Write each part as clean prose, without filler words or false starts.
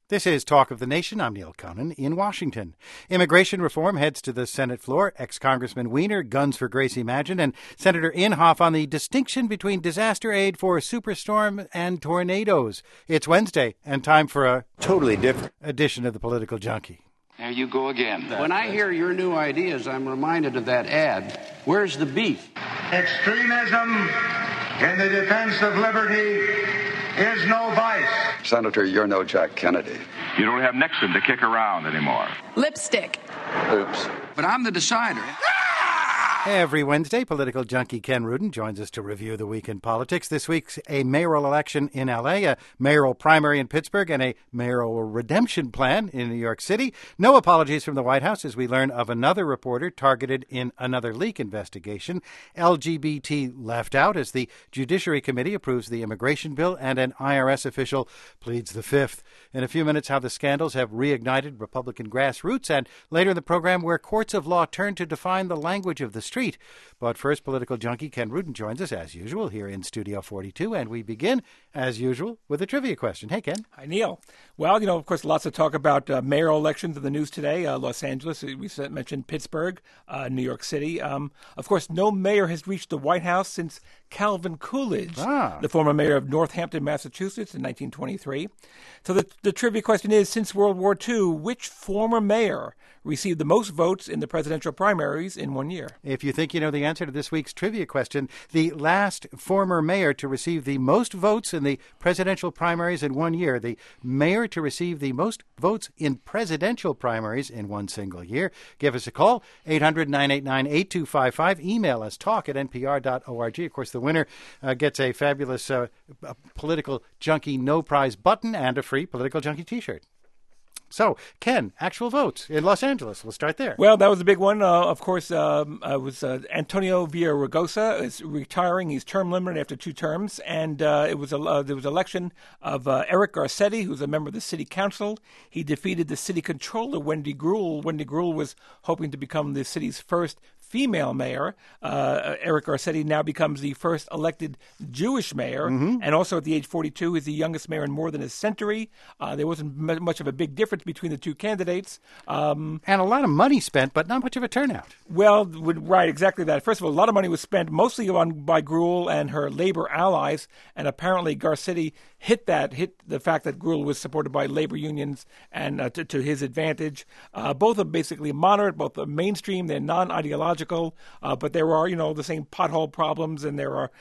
This is Talk of the Nation. I'm Neil Conan in Washington. Immigration reform heads to the Senate floor. Ex-Congressman Wiener guns for Gracie Magin and Senator Inhofe on the distinction between disaster aid for superstorm and tornadoes. It's Wednesday and time for a totally different edition of the Political Junkie. There you go again. When I hear your new ideas, I'm reminded of that ad. Where's the beef? Extremism in the defense of liberty is no vice. Senator, you're no Jack Kennedy. You don't have Nixon to kick around anymore. Lipstick. Oops. But I'm the decider. Every Wednesday, political junkie Ken Rudin joins us to review the week in politics. This week's a mayoral election in L.A., a mayoral primary in Pittsburgh, and a mayoral redemption plan in New York City. No apologies from the White House as we learn of another reporter targeted in another leak investigation. LGBT left out as the Judiciary Committee approves the immigration bill, and an IRS official pleads the fifth. In a few minutes, how the scandals have reignited Republican grassroots, and later in the program, where courts of law turn to define the language of the street. But first, political junkie Ken Rudin joins us, as usual, here in Studio 42, and we begin, as usual, with a trivia question. Hey, Ken. Hi, Neil. Well, of course, lots of talk about mayoral elections in the news today. Los Angeles, we mentioned Pittsburgh, New York City. Of course, no mayor has reached the White House since Calvin Coolidge, the former mayor of Northampton, Massachusetts, in 1923. So the trivia question is, since World War II, which former mayor received the most votes in the presidential primaries in 1 year? If you think you know the answer to this week's trivia question, the last former mayor to receive the most votes in the presidential primaries in 1 year, the mayor to receive the most votes in presidential primaries in one single year. Give us a call, 800-989-8255. Email us, talk@npr.org. Of course, the winner gets a fabulous Political Junkie No Prize button and a free Political Junkie T-shirt. So, Ken, actual votes in Los Angeles. We'll start there. Well, that was a big one. Of course, it was Antonio Villaraigosa is retiring. He's term limited after 2 terms. And there was election of Eric Garcetti, who's a member of the city council. He defeated the city controller, Wendy Gruhl. Wendy Gruhl was hoping to become the city's first female mayor. Eric Garcetti now becomes the first elected Jewish mayor. And also at the age 42, he's the youngest mayor in more than a century. There wasn't much of a big difference between the two candidates. And a lot of money spent, but not much of a turnout. Well, right, exactly that. First of all, a lot of money was spent mostly by Gruhl and her labor allies, and apparently Garcetti hit the fact that Gruhl was supported by labor unions and to his advantage. Both are basically moderate, both are mainstream, they're non-ideological, but there are, the same pothole problems, and there are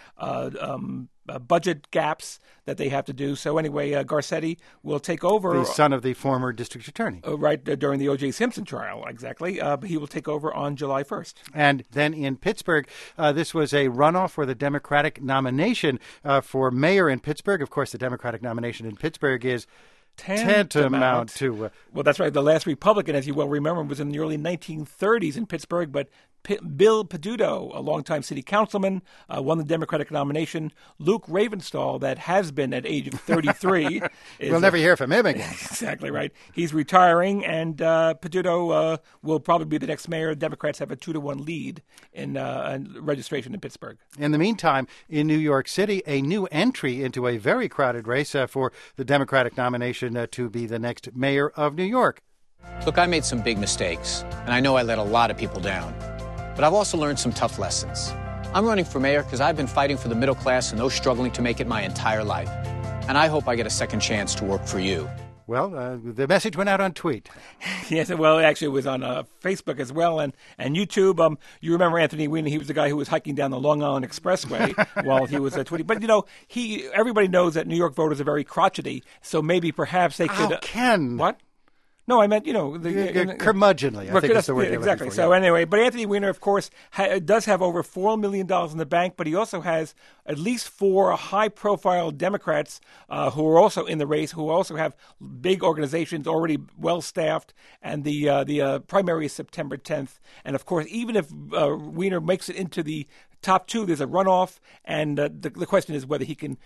budget gaps that they have to do. So anyway, Garcetti will take over. The son of the former district attorney. Right, during the O.J. Simpson trial, exactly. He will take over on July 1st. And then in Pittsburgh, this was a runoff for the Democratic nomination for mayor in Pittsburgh. Of course, the Democratic nomination in Pittsburgh is tantamount to... Well, that's right. The last Republican, as you well remember, was in the early 1930s in Pittsburgh, but Bill Peduto, a longtime city councilman, won the Democratic nomination. Luke Ravenstahl, that has been at age of 33. We'll never hear from him again. Exactly right. He's retiring, and Peduto will probably be the next mayor. Democrats have a 2-1 lead in registration in Pittsburgh. In the meantime, in New York City, a new entry into a very crowded race for the Democratic nomination to be the next mayor of New York. Look, I made some big mistakes, and I know I let a lot of people down. But I've also learned some tough lessons. I'm running for mayor because I've been fighting for the middle class and those struggling to make it my entire life. And I hope I get a second chance to work for you. Well, the message went out on tweet. Yes, well, actually, it was on Facebook as well and YouTube. You remember Anthony Weiner? He was the guy who was hiking down the Long Island Expressway while he was tweeting. But, everybody knows that New York voters are very crotchety, so maybe perhaps they could... Ken! What? No, I meant, curmudgeonly, I think that's the word you're exactly. looking for. So anyway, but Anthony Weiner, of course, does have over $4 million in the bank, but he also has at least 4 high-profile Democrats who are also in the race, who also have big organizations already well-staffed, and the primary is September 10th. And, of course, even if Weiner makes it into the top 2, there's a runoff, and the question is whether he can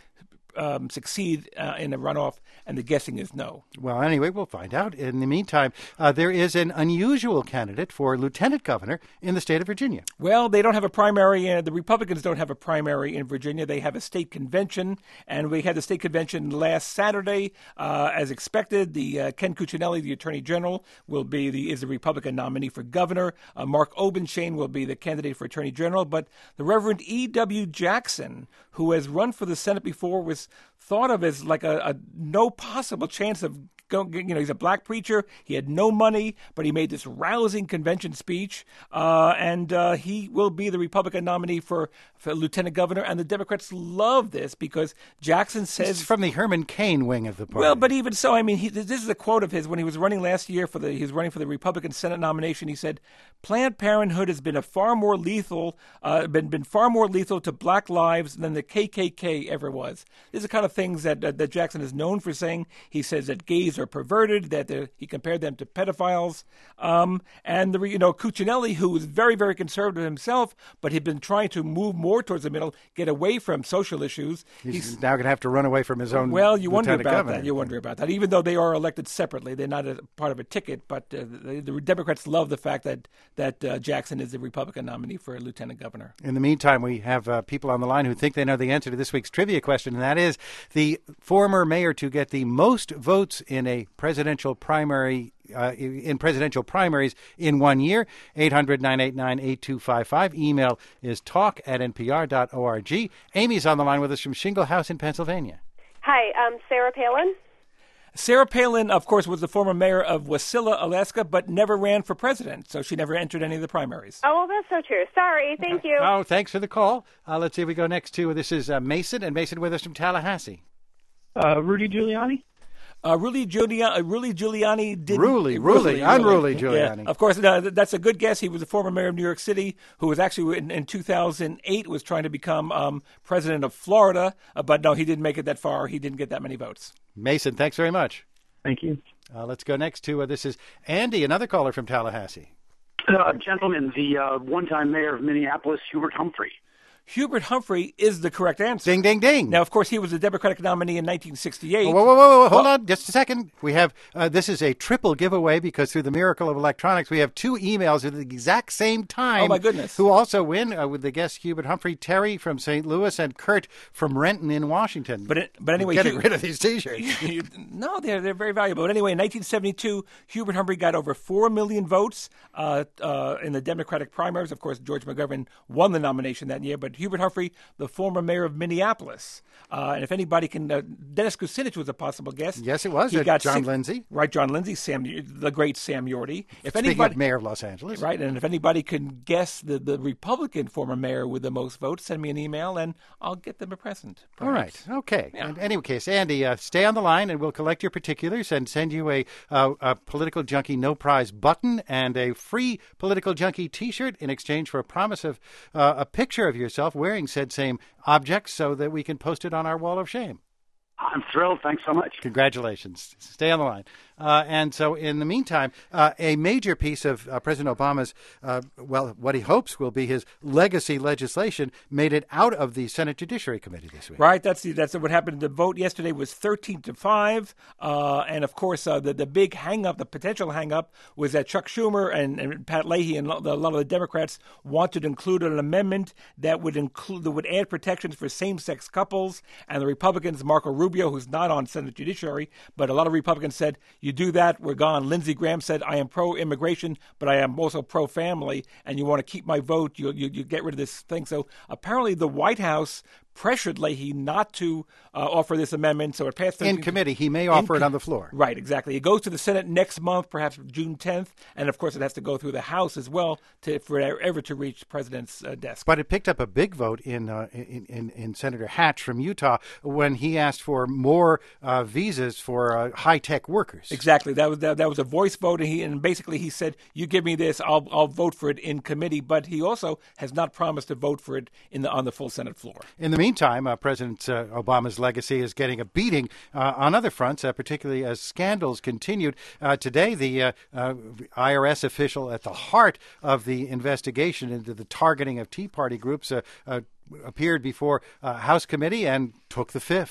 succeed in a runoff, and the guessing is no. Well, anyway, we'll find out. In the meantime, there is an unusual candidate for lieutenant governor in the state of Virginia. Well, they don't have a primary. The Republicans don't have a primary in Virginia. They have a state convention, and we had the state convention last Saturday. As expected, the Ken Cuccinelli, the Attorney General, is the Republican nominee for governor. Mark Obenshain will be the candidate for Attorney General, but the Reverend E.W. Jackson, who has run for the Senate before, was thought of as like a no possible chance of going. He's a black preacher. He had no money, but he made this rousing convention speech, and he will be the Republican nominee for lieutenant governor. And the Democrats love this because Jackson says This is from the Herman Cain wing of the party. Well, but even so, I mean, this is a quote of his when he was running last year he was running for the Republican Senate nomination. He said, "Planned Parenthood has been far more lethal to black lives than the KKK ever was." These are the kind of things that Jackson is known for saying. He says that gays are perverted, that he compared them to pedophiles, and Cuccinelli, who was very, very conservative himself, but had been trying to move more towards the middle, get away from social issues. He's now going to have to run away from his own. Well, you wonder lieutenant about governor. that. You wonder about that. Even though they are elected separately, they're not a part of a ticket. But the Democrats love the fact that Jackson is the Republican nominee for lieutenant governor. In the meantime, we have people on the line who think they know the answer to this week's trivia question, and that is the former mayor to get the most votes in a presidential primary. In presidential primaries in 1 year. 800-989-8255. Email is talk@npr.org. Amy's on the line with us from Shingle House in Pennsylvania. Hi, Sarah Palin. Sarah Palin, of course, was the former mayor of Wasilla, Alaska, but never ran for president, so she never entered any of the primaries. Oh, well, that's so true. Sorry. Thank you. Oh, thanks for the call. Let's see if we go next to, this is Mason, and Mason with us from Tallahassee. Rudy Giuliani? Rudy Giuliani didn't... Unruly Giuliani. Yeah, of course, that's a good guess. He was the former mayor of New York City, who was actually, in 2008, was trying to become president of Florida. But no, he didn't make it that far. He didn't get that many votes. Mason, thanks very much. Thank you. Let's go next to, this is Andy, another caller from Tallahassee. Gentlemen, the one-time mayor of Minneapolis, Hubert Humphrey. Hubert Humphrey is the correct answer. Ding, ding, ding. Now, of course, he was the Democratic nominee in 1968. Whoa. Hold on just a second. We have, this is a triple giveaway because through the miracle of electronics, we have two emails at the exact same time. Oh, my goodness. Who also win with the guest Hubert Humphrey, Terry from St. Louis, and Kurt from Renton in Washington. But anyway, getting rid of these T-shirts. No, they're very valuable. But anyway, in 1972, Hubert Humphrey got over 4 million votes in the Democratic primaries. Of course, George McGovern won the nomination that year. But Hubert Humphrey, the former mayor of Minneapolis. And if anybody can, Dennis Kucinich was a possible guest. Yes, it was. John Lindsay. Right, John Lindsay, the great Sam Yorty. Speaking of mayor of Los Angeles. Right, and if anybody can guess the Republican former mayor with the most votes, send me an email and I'll get them a present. Perhaps. All right, okay. Yeah. In any case, Andy, stay on the line and we'll collect your particulars and send you a Political Junkie No Prize button and a free Political Junkie T-shirt in exchange for a promise of a picture of yourself wearing said same objects so that we can post it on our wall of shame. I'm thrilled. Thanks so much. Congratulations. Stay on the line. And so in the meantime, a major piece of President Obama's, what he hopes will be his legacy legislation made it out of the Senate Judiciary Committee this week. Right. That's what happened. The vote yesterday was 13-5. And, of course, the big hang-up, the potential hang-up, was that Chuck Schumer and Pat Leahy and a lot of the Democrats wanted to include an amendment that would add protections for same-sex couples. And the Republicans, Marco Rubio, who's not on Senate Judiciary, but a lot of Republicans said, you do that, we're gone. Lindsey Graham said, I am pro-immigration, but I am also pro-family, and you want to keep my vote, you get rid of this thing. So apparently the White House pressured Leahy not to offer this amendment, so it passed in committee. He may offer it on the floor. Right, exactly. It goes to the Senate next month, perhaps June 10th, and of course it has to go through the House as well for it ever to reach the president's desk. But it picked up a big vote in Senator Hatch from Utah when he asked for more visas for high-tech workers. Exactly. That was a voice vote, and basically he said, "You give me this, I'll vote for it in committee." But he also has not promised to vote for it on the full Senate floor. In the meantime, President Obama's legacy is getting a beating on other fronts, particularly as scandals continued. Today, the IRS official at the heart of the investigation into the targeting of Tea Party groups appeared before House committee and took the fifth.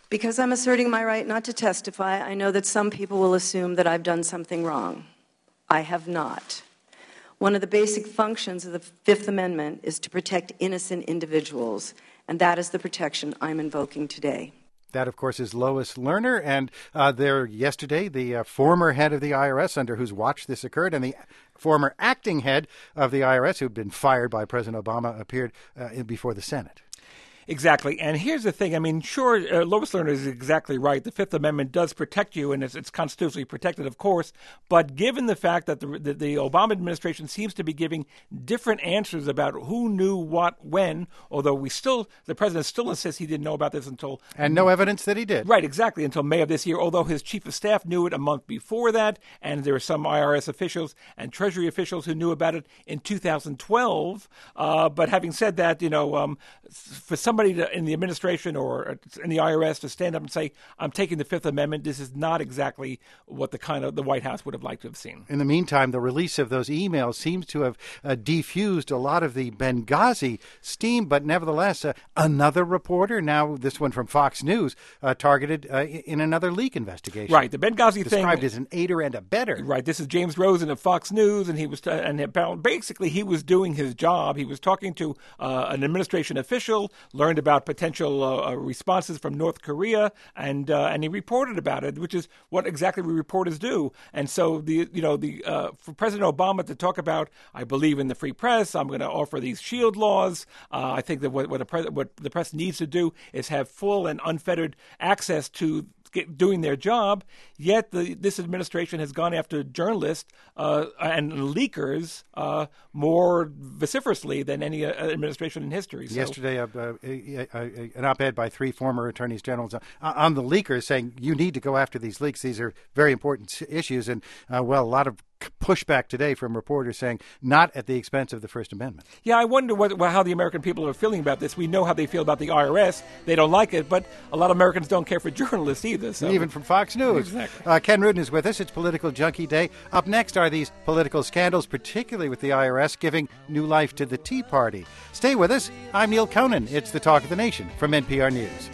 Because I'm asserting my right not to testify, I know that some people will assume that I've done something wrong. I have not. One of the basic functions of the Fifth Amendment is to protect innocent individuals, and that is the protection I'm invoking today. That, of course, is Lois Lerner, and there yesterday, the former head of the IRS, under whose watch this occurred, and the former acting head of the IRS, who'd been fired by President Obama, appeared before the Senate. Exactly. And here's the thing. I mean, sure, Lois Lerner is exactly right. The Fifth Amendment does protect you, and it's constitutionally protected, of course. But given the fact that the Obama administration seems to be giving different answers about who knew what when, although the president still insists he didn't know about this until... And no evidence that he did. Right, exactly, until May of this year, although his chief of staff knew it a month before that, and there were some IRS officials and Treasury officials who knew about it in 2012. But having said that, for somebody in the administration or in the IRS to stand up and say, I'm taking the Fifth Amendment, this is not exactly what the White House would have liked to have seen. In the meantime, the release of those emails seems to have defused a lot of the Benghazi steam, but nevertheless, another reporter, now this one from Fox News, targeted in another leak investigation. Right, the Benghazi thing... Described as an aider and abettor. Right, this is James Rosen of Fox News, and he was basically he was doing his job. He was talking to an administration official, learned about potential responses from North Korea, and he reported about it, which is what exactly we reporters do. And so for President Obama to talk about, I believe in the free press, I'm going to offer these shield laws. I think that what the press needs to do is have full and unfettered access to doing their job, yet this administration has gone after journalists and leakers more vociferously than any administration in history. So, yesterday, an op-ed by 3 former attorneys generals on the leakers saying you need to go after these leaks. These are very important issues, and a lot of pushback today from reporters saying not at the expense of the First Amendment. Yeah, I wonder how the American people are feeling about this. We know how they feel about the IRS. They don't like it, but a lot of Americans don't care for journalists either. So. Even from Fox News. Exactly. Ken Rudin is with us. It's Political Junkie Day. Up next are these political scandals, particularly with the IRS giving new life to the Tea Party. Stay with us. I'm Neil Conan. It's the Talk of the Nation from NPR News.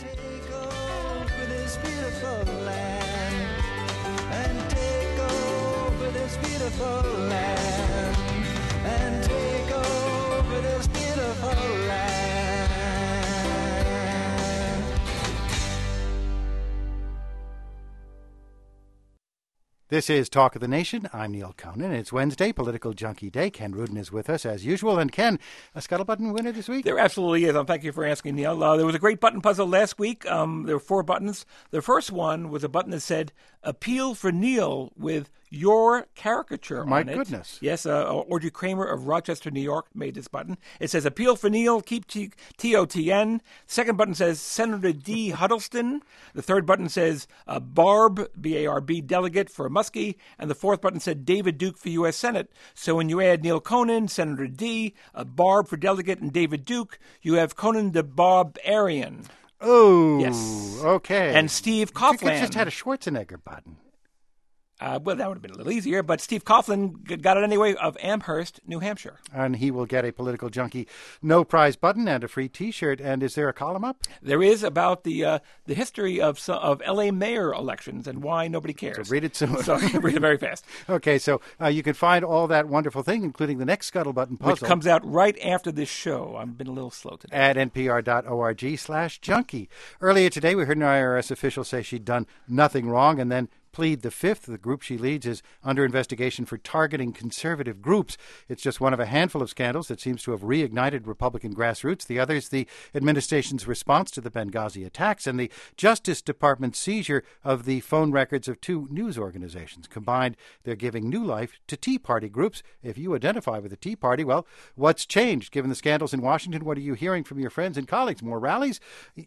This is Talk of the Nation. I'm Neil Conan. It's Wednesday, Political Junkie Day. Ken Rudin is with us as usual. And Ken, a Scuttlebutton winner this week? There absolutely is. Thank you for asking, Neil. There was a great button puzzle last week. There were 4 buttons. The first one was a button that said, Appeal for Neil with your caricature on it. My goodness. Yes, Audrey Kramer of Rochester, New York made this button. It says, Appeal for Neil, keep TOTN. Second button says, Senator D. Huddleston. The third button says, Barb, B-A-R-B, delegate for Muskie. And the fourth button said, David Duke for U.S. Senate. So when you add Neil Conan, Senator D., Barb for delegate, and David Duke, you have Conan the Barbarian. Oh, yes. Okay. And Steve Coughlin. You could have just had a Schwarzenegger button. Well, that would have been a little easier, but Steve Coughlin got it anyway, of Amherst, New Hampshire. And he will get a Political Junkie no prize button and a free T-shirt. And is there a column up? There is, about the history of L.A. mayor elections and why nobody cares. So read it soon. So read it very fast. Okay, so you can find all that wonderful thing, including the next Scuttlebutton puzzle. Which comes out right after this show. I've been a little slow today. At npr.org/junkie. Earlier today, we heard an IRS official say she'd done nothing wrong and then plead the fifth. The group she leads is under investigation for targeting conservative groups. It's just one of a handful of scandals that seems to have reignited Republican grassroots. The others, the administration's response to the Benghazi attacks and the Justice Department's seizure of the phone records of 2 news organizations. Combined, they're giving new life to Tea Party groups. If you identify with the Tea Party, well, what's changed? Given the scandals in Washington, what are you hearing from your friends and colleagues? More rallies?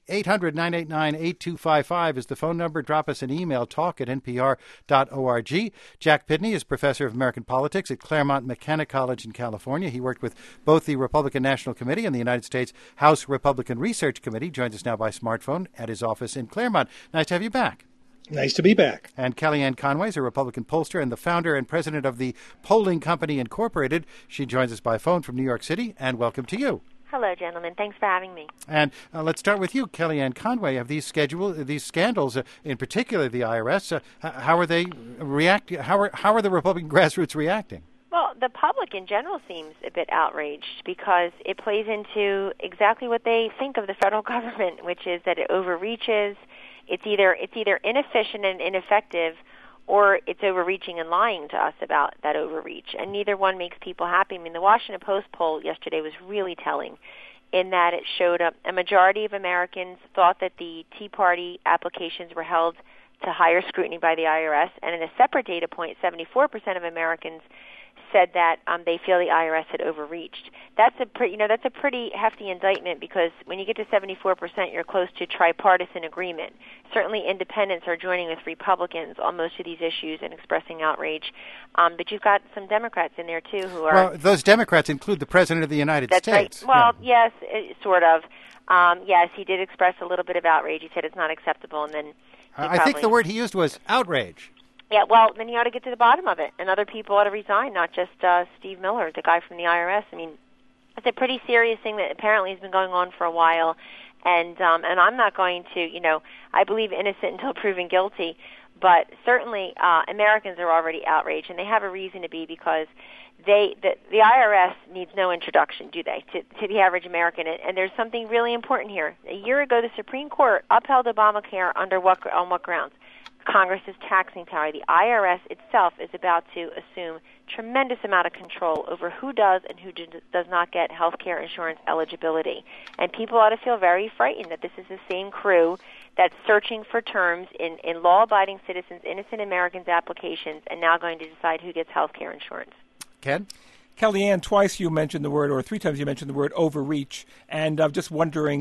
800-989-8255 is the phone number. Drop us an email, talk@npr.org. Jack Pitney is professor of American politics at Claremont McKenna College in California. He worked with both the Republican National Committee and the United States House Republican Research Committee. Joins us now by smartphone at his office in Claremont. Nice to have you back. Nice to be back. And Kellyanne Conway is a Republican pollster and the founder and president of the Polling Company Incorporated. She joins us by phone from New York City, and welcome to you. Hello, gentlemen. Thanks for having me. And let's start with you, Kellyanne Conway. Of these scandals, in particular the IRS, how are they reacting? How are the Republican grassroots reacting? Well, the public in general seems a bit outraged because it plays into exactly what they think of the federal government, which is that it overreaches. It's either inefficient and ineffective, or it's overreaching and lying to us about that overreach. And neither one makes people happy. I mean, the Washington Post poll yesterday was really telling in that it showed a majority of Americans thought that the Tea Party applications were held to higher scrutiny by the IRS. And in a separate data point, 74% of Americans said that they feel the IRS had overreached. That's a pretty hefty indictment, because when you get to 74%, you're close to tripartisan agreement. Certainly, independents are joining with Republicans on most of these issues and expressing outrage. But you've got some Democrats in there too who are. Well, those Democrats include the President of the United States. Right. Well, yes, sort of. Yes, he did express a little bit of outrage. He said it's not acceptable, and then I think the word he used was outrage. Yeah, well, then he ought to get to the bottom of it, and other people ought to resign, not just Steve Miller, the guy from the IRS. I mean, it's a pretty serious thing that apparently has been going on for a while, and I'm not going to, I believe innocent until proven guilty, but certainly Americans are already outraged, and they have a reason to be, because the IRS needs no introduction, do they, to the average American? And there's something really important here. A year ago, the Supreme Court upheld Obamacare on what grounds? Congress's taxing power. The IRS itself is about to assume tremendous amount of control over who does and who does not get health care insurance eligibility. And people ought to feel very frightened that this is the same crew that's searching for terms in law-abiding citizens, innocent Americans' applications, and now going to decide who gets health care insurance. Ken? Kellyanne, twice you mentioned the word, or three times you mentioned the word overreach, and I'm just wondering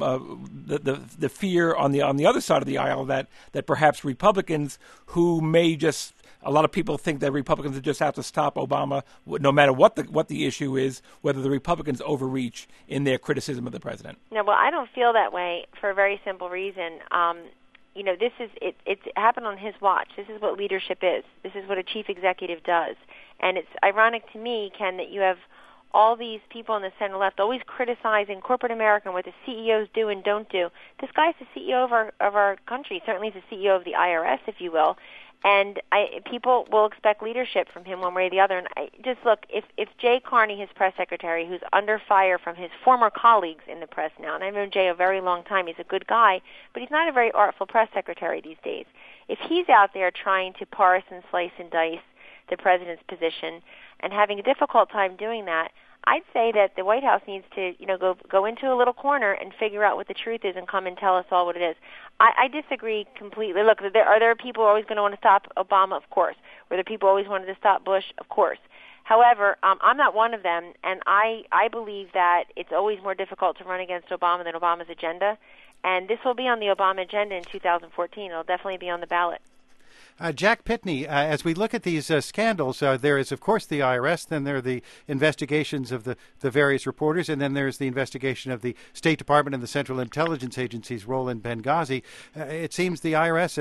the fear on the other side of the aisle that perhaps Republicans who may just, a lot of people think that Republicans just have to stop Obama no matter what the issue is, whether the Republicans overreach in their criticism of the president. No, well, I don't feel that way for a very simple reason. This is it's happened on his watch. This is what leadership is. This is what a chief executive does. And it's ironic to me, Ken, that you have all these people on the center left always criticizing corporate America and what the CEOs do and don't do. This guy's the CEO of our country. Certainly he's the CEO of the IRS, if you will. And people will expect leadership from him one way or the other. And just look, if Jay Carney, his press secretary, who's under fire from his former colleagues in the press now, and I've known Jay a very long time, he's a good guy, but he's not a very artful press secretary these days. If he's out there trying to parse and slice and dice the president's position and having a difficult time doing that, I'd say that the White House needs to, go into a little corner and figure out what the truth is and come and tell us all what it is. I disagree completely. Look, are there people always going to want to stop Obama? Of course. Were there people always wanted to stop Bush? Of course. However, I'm not one of them, and I believe that it's always more difficult to run against Obama than Obama's agenda, and this will be on the Obama agenda in 2014. It'll definitely be on the ballot. Jack Pitney, as we look at these scandals, there is, of course, the IRS, then there are the investigations of the various reporters, and then there's the investigation of the State Department and the Central Intelligence Agency's role in Benghazi. It seems the IRS,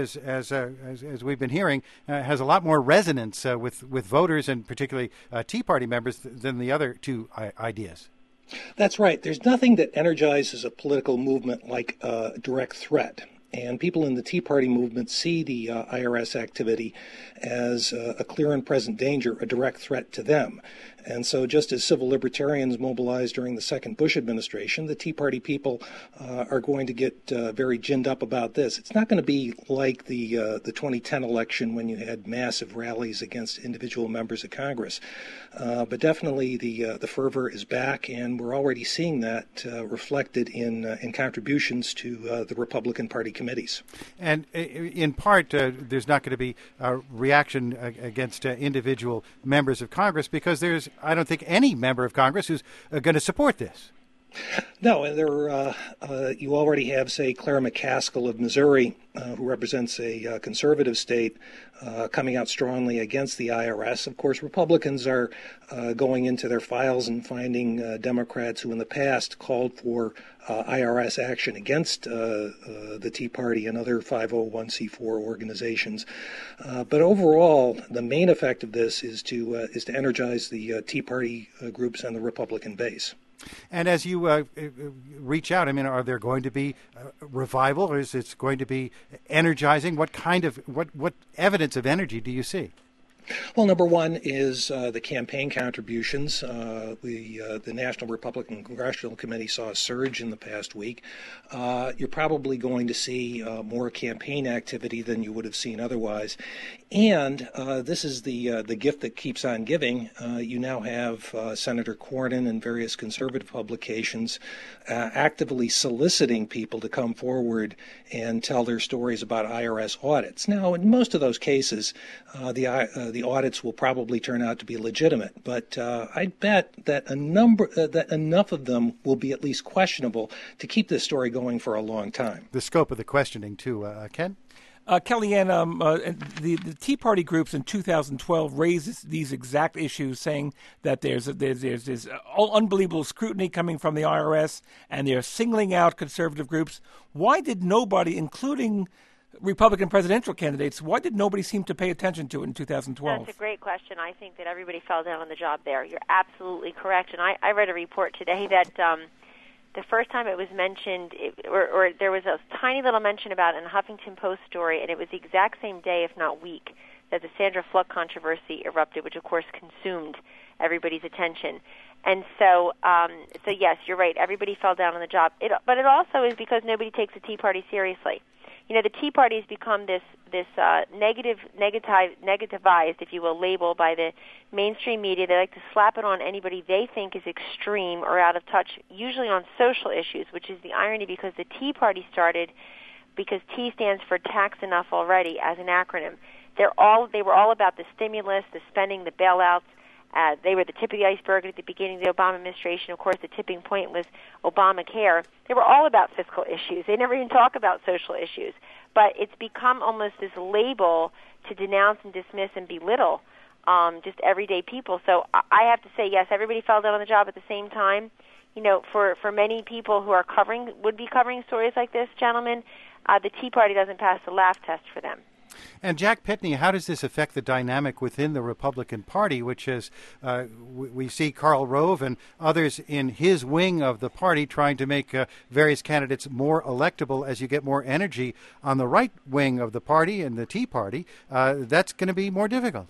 as we've been hearing, has a lot more resonance with voters and particularly Tea Party members than the other two ideas. That's right. There's nothing that energizes a political movement like a direct threat. And people in the Tea Party movement see the IRS activity as a clear and present danger, a direct threat to them. And so just as civil libertarians mobilized during the second Bush administration, the Tea Party people are going to get very ginned up about this. It's not going to be like the 2010 election when you had massive rallies against individual members of Congress. But definitely the fervor is back, and we're already seeing that reflected in contributions to the Republican Party committees. And in part, there's not going to be a reaction against individual members of Congress because there's, I don't think, any member of Congress who's going to support this. No, and you already have, say, Claire McCaskill of Missouri, who represents a conservative state, coming out strongly against the IRS. Of course, Republicans are going into their files and finding Democrats who in the past called for IRS action against the Tea Party and other 501c4 organizations. But overall, the main effect of this is to energize the Tea Party groups and the Republican base. And as you reach out, I mean, are there going to be revival, or is it going to be energizing? What kind of what evidence of energy do you see? Well, number one is the campaign contributions. The National Republican Congressional Committee saw a surge in the past week. You're probably going to see more campaign activity than you would have seen otherwise. And this is the gift that keeps on giving. You now have Senator Cornyn and various conservative publications actively soliciting people to come forward and tell their stories about IRS audits. Now, in most of those cases, the audits will probably turn out to be legitimate, but I bet that that enough of them will be at least questionable to keep this story going for a long time. The scope of the questioning, too, Ken? Kellyanne, the Tea Party groups in 2012 raised these exact issues, saying that there's this unbelievable scrutiny coming from the IRS, and they're singling out conservative groups. Why did nobody, including Republican presidential candidates, why did nobody seem to pay attention to it in 2012? That's a great question. I think that everybody fell down on the job there. You're absolutely correct. And I read a report today that the first time it was mentioned, or there was a tiny little mention about it in a Huffington Post story, and it was the exact same day, if not week, that the Sandra Fluck controversy erupted, which, of course, consumed everybody's attention. And so yes, you're right. Everybody fell down on the job. But it also is because nobody takes the Tea Party seriously. You know, the Tea Party has become this negativized, if you will, label by the mainstream media. They like to slap it on anybody they think is extreme or out of touch, usually on social issues, which is the irony because the Tea Party started because T stands for tax enough already as an acronym. They were all about the stimulus, the spending, the bailouts. They were the tip of the iceberg at the beginning of the Obama administration. Of course, the tipping point was Obamacare. They were all about fiscal issues. They never even talk about social issues. But it's become almost this label to denounce and dismiss and belittle just everyday people. So I have to say, yes, everybody fell down on the job at the same time. You know, for many people who are would be covering stories like this, gentlemen, the Tea Party doesn't pass the laugh test for them. And Jack Pitney, how does this affect the dynamic within the Republican Party, which is we see Karl Rove and others in his wing of the party trying to make various candidates more electable as you get more energy on the right wing of the party and the Tea Party? That's going to be more difficult.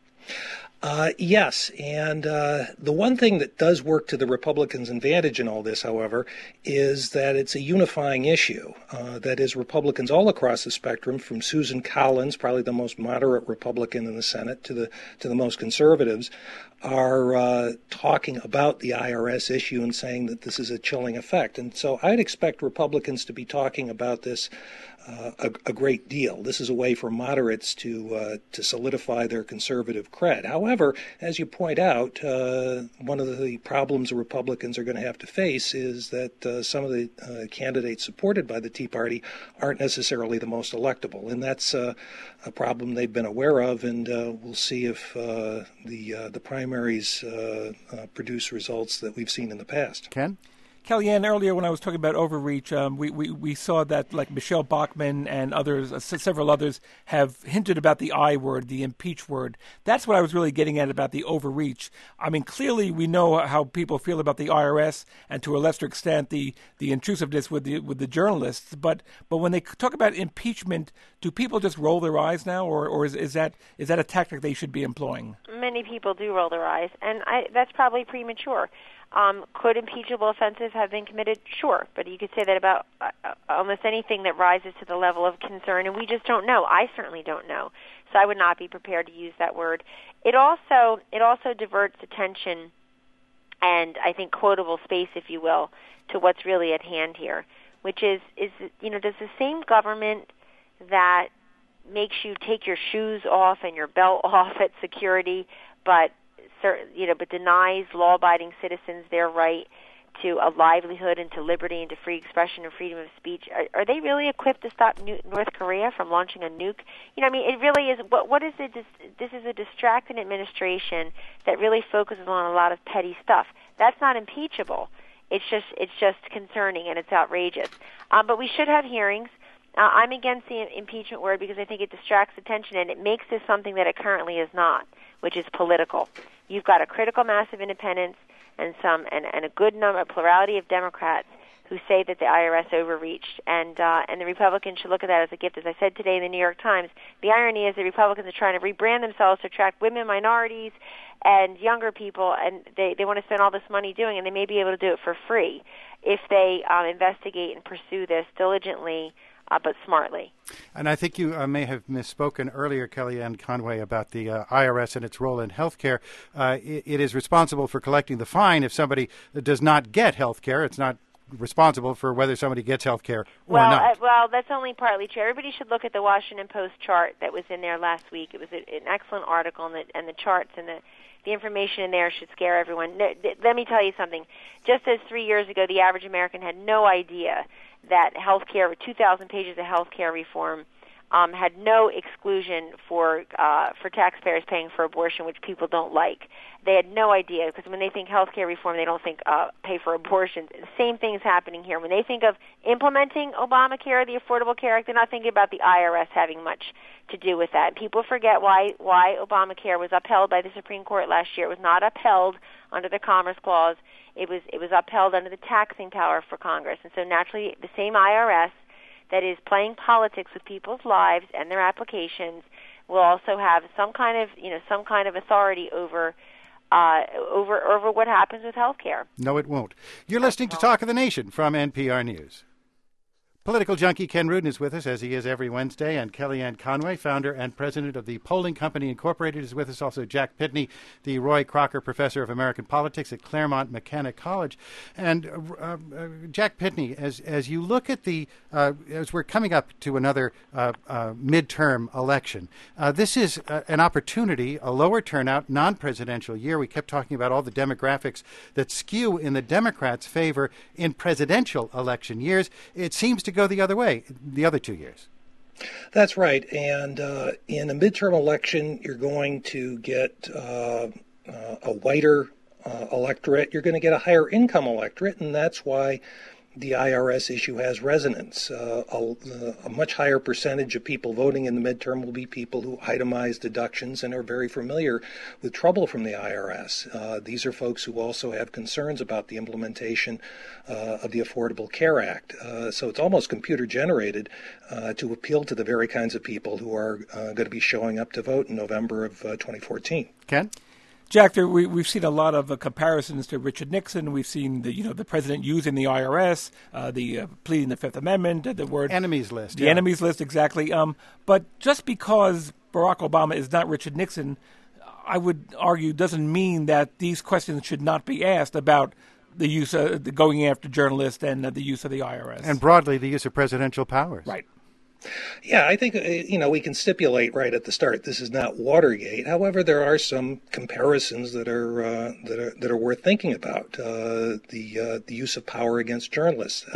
Yes, and the one thing that does work to the Republicans' advantage in all this, however, is that it's a unifying issue. That is, Republicans all across the spectrum, from Susan Collins, probably the most moderate Republican in the Senate, to the most conservatives, are talking about the IRS issue and saying that this is a chilling effect. And so I'd expect Republicans to be talking about this a great deal. This is a way for moderates to solidify their conservative cred. However, as you point out, one of the problems the Republicans are going to have to face is that some of the candidates supported by the Tea Party aren't necessarily the most electable, and that's a problem they've been aware of. And we'll see if the primaries produce results that we've seen in the past. Ken? Kellyanne, earlier when I was talking about overreach, we saw that like Michelle Bachmann and others, several others, have hinted about the I word, the impeach word. That's what I was really getting at about the overreach. I mean, clearly we know how people feel about the IRS and to a lesser extent the intrusiveness with the journalists. But when they talk about impeachment, do people just roll their eyes now, or is that a tactic they should be employing? Many people do roll their eyes, and that's probably premature. Could impeachable offenses have been committed? Sure, but you could say that about almost anything that rises to the level of concern, and we just don't know. I certainly don't know, so I would not be prepared to use that word. It also diverts attention and I think quotable space, if you will, to what's really at hand here, which is does the same government that makes you take your shoes off and your belt off at security, but denies law-abiding citizens their right to a livelihood and to liberty and to free expression and freedom of speech, are they really equipped to stop North Korea from launching a nuke? It really is. What is it? This is a distracted administration that really focuses on a lot of petty stuff. That's not impeachable. It's just concerning and it's outrageous. But we should have hearings. I'm against the impeachment word because I think it distracts attention and it makes this something that it currently is not, which is political. You've got a critical mass of independents and a good number, a plurality of Democrats who say that the IRS overreached, and the Republicans should look at that as a gift. As I said today in the New York Times, the irony is the Republicans are trying to rebrand themselves to attract women, minorities, and younger people, and they want to spend all this money doing, and they may be able to do it for free if they investigate and pursue this diligently, but smartly. And I think you may have misspoken earlier, Kellyanne Conway, about the IRS and its role in health care. It is responsible for collecting the fine if somebody does not get health care. It's not responsible for whether somebody gets health care or not. Well, that's only partly true. Everybody should look at the Washington Post chart that was in there last week. It was an excellent article, and the charts and the information in there should scare everyone. Let me tell you something. Just as 3 years ago, the average American had no idea that health care, 2,000 pages of health care reform, had no exclusion for taxpayers paying for abortion, which people don't like. They had no idea, because when they think health care reform, they don't think pay for abortions. The same thing is happening here. When they think of implementing Obamacare, the Affordable Care Act, they're not thinking about the IRS having much to do with that. People forget why Obamacare was upheld by the Supreme Court last year. It was not upheld under the Commerce Clause. It was upheld under the taxing power for Congress. And so naturally, the same IRS that is playing politics with people's lives and their applications will also have some kind of authority over what happens with health care. No, it won't. You're listening to Talk of the Nation from NPR News. Political junkie Ken Rudin is with us, as he is every Wednesday, and Kellyanne Conway, founder and president of the Polling Company Incorporated, is with us. Also, Jack Pitney, the Roy Crocker Professor of American Politics at Claremont McKenna College. And Jack Pitney, as you look at as we're coming up to another midterm election, this is an opportunity, a lower turnout, non-presidential year. We kept talking about all the demographics that skew in the Democrats' favor in presidential election years. It seems to go the other way, the other 2 years. That's right. And in a midterm election, you're going to get a whiter electorate. You're going to get a higher income electorate, and that's why the IRS issue has resonance. A much higher percentage of people voting in the midterm will be people who itemize deductions and are very familiar with trouble from the IRS. These are folks who also have concerns about the implementation of the Affordable Care Act. So it's almost computer generated to appeal to the very kinds of people who are going to be showing up to vote in November of 2014. Ken? Jack, we've seen a lot of comparisons to Richard Nixon. We've seen the president using the IRS, pleading the Fifth Amendment, the word enemies list. The enemies list, exactly. But just because Barack Obama is not Richard Nixon, I would argue doesn't mean that these questions should not be asked about the use of going after journalists and the use of the IRS, and broadly the use of presidential powers. Right. Yeah, I think, we can stipulate right at the start this is not Watergate. However, there are some comparisons that are worth thinking about. The use of power against journalists.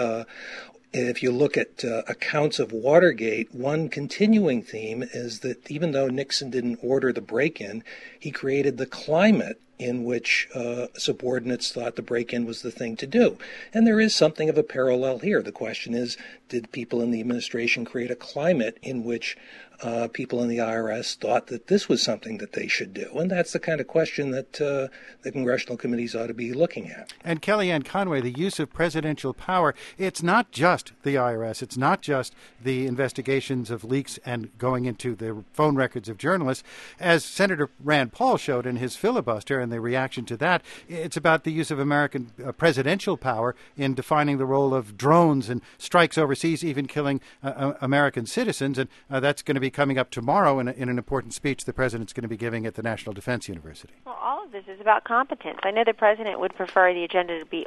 If you look at accounts of Watergate, one continuing theme is that even though Nixon didn't order the break-in, he created the climate in which subordinates thought the break-in was the thing to do. And there is something of a parallel here. The question is, did people in the administration create a climate in which people in the IRS thought that this was something that they should do? And that's the kind of question that the congressional committees ought to be looking at. And Kellyanne Conway, the use of presidential power, it's not just the IRS. It's not just the investigations of leaks and going into the phone records of journalists. As Senator Rand Paul showed in his filibuster and the reaction to that, it's about the use of American presidential power in defining the role of drones and strikes overseas, even killing American citizens. And that's going to be coming up tomorrow in an important speech the president's going to be giving at the National Defense University. Well, all of this is about competence. I know the president would prefer the agenda to be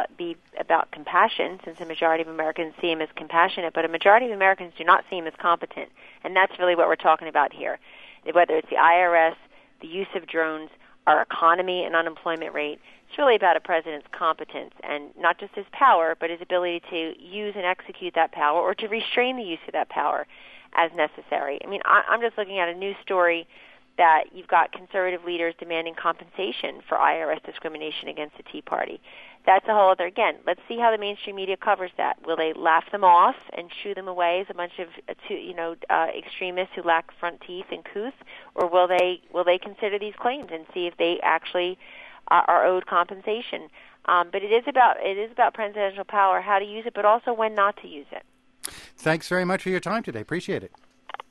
about compassion, since a majority of Americans see him as compassionate, but a majority of Americans do not see him as competent. And that's really what we're talking about here. Whether it's the IRS, the use of drones, our economy and unemployment rate, it's really about a president's competence, and not just his power, but his ability to use and execute that power or to restrain the use of that power as necessary. I mean, I'm just looking at a news story that you've got conservative leaders demanding compensation for IRS discrimination against the Tea Party. That's a whole other, again, let's see how the mainstream media covers that. Will they laugh them off and shoo them away as a bunch of extremists who lack front teeth and couth, or will they consider these claims and see if they actually are owed compensation? But it is about presidential power, how to use it, but also when not to use it. Thanks very much for your time today. Appreciate it.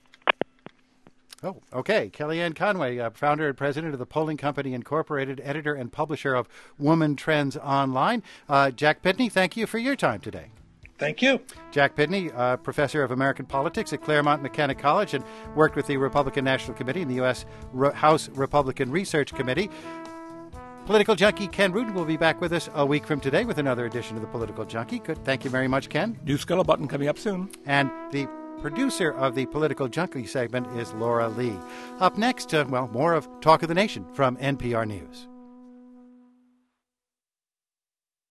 Oh, okay. Kellyanne Conway, founder and president of the Polling Company Incorporated, editor and publisher of Woman Trends Online. Jack Pitney, thank you for your time today. Thank you. Jack Pitney, professor of American politics at Claremont McKenna College and worked with the Republican National Committee and the U.S. House Republican Research Committee. Political Junkie Ken Rudin will be back with us a week from today with another edition of the Political Junkie. Good. Thank you very much, Ken. New Scuttlebutt coming up soon. And the producer of the Political Junkie segment is Laura Lee. Up next, more of Talk of the Nation from NPR News.